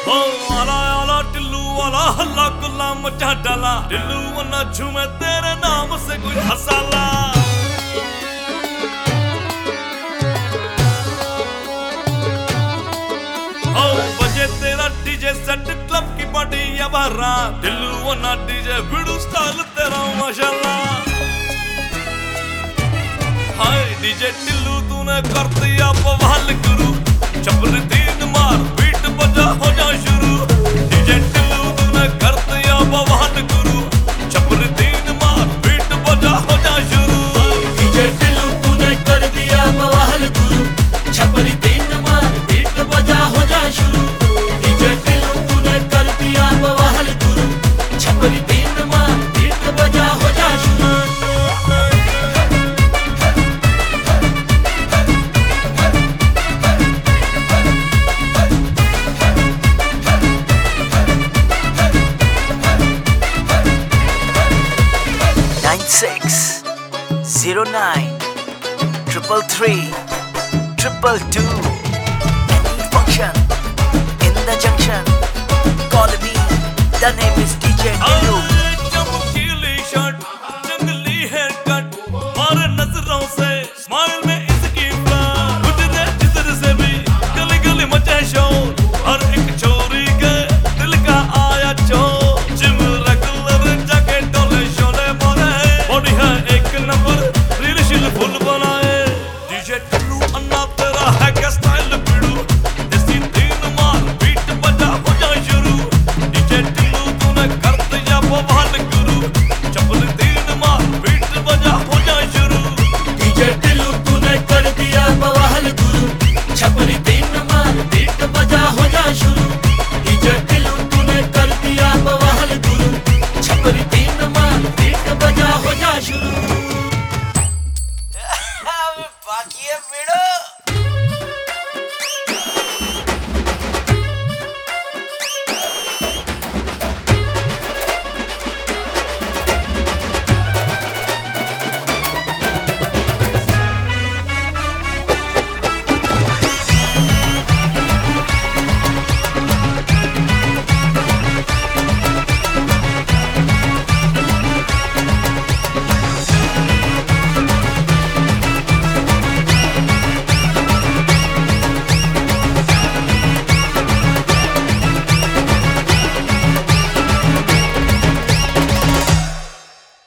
हो आला आला टिल्लू वाला हल्ला गुल्ला मचा डाला, टिल्लू वरना झूमे तेरे नाम से कोई हसाला। हो बजे तेरा डीजे सेट क्लब की पार्टी या बारात, टिल्लू वरना डीजे वीडू स्टाइल तेरा माशाल्लाह। हाय डीजे टिल्लू तूने कर दिया बवाल गुरु, चपरी तीन मार बीट बजा हो जा शुरू। डीजे टिल्लू तूने कर दिया बवाल गुरु, चपरी तीन मार बीट बजा हो जा शुरू। डीजे टिल्लू तूने कर दिया बवाल गुरु, चपरी तीन मार बीट बजा हो जा शुरू। डीजे टिल्लू तूने कर दिया बवाल गुरु, चपरी तीन मार बीट बजा हो जा शुरू। Six 09 333 222. Any function in the junction, call me. The name is DJ Tillu. चमकीली शर्ट, जंगली हेयर कट, मारे नजरों से स्माइल में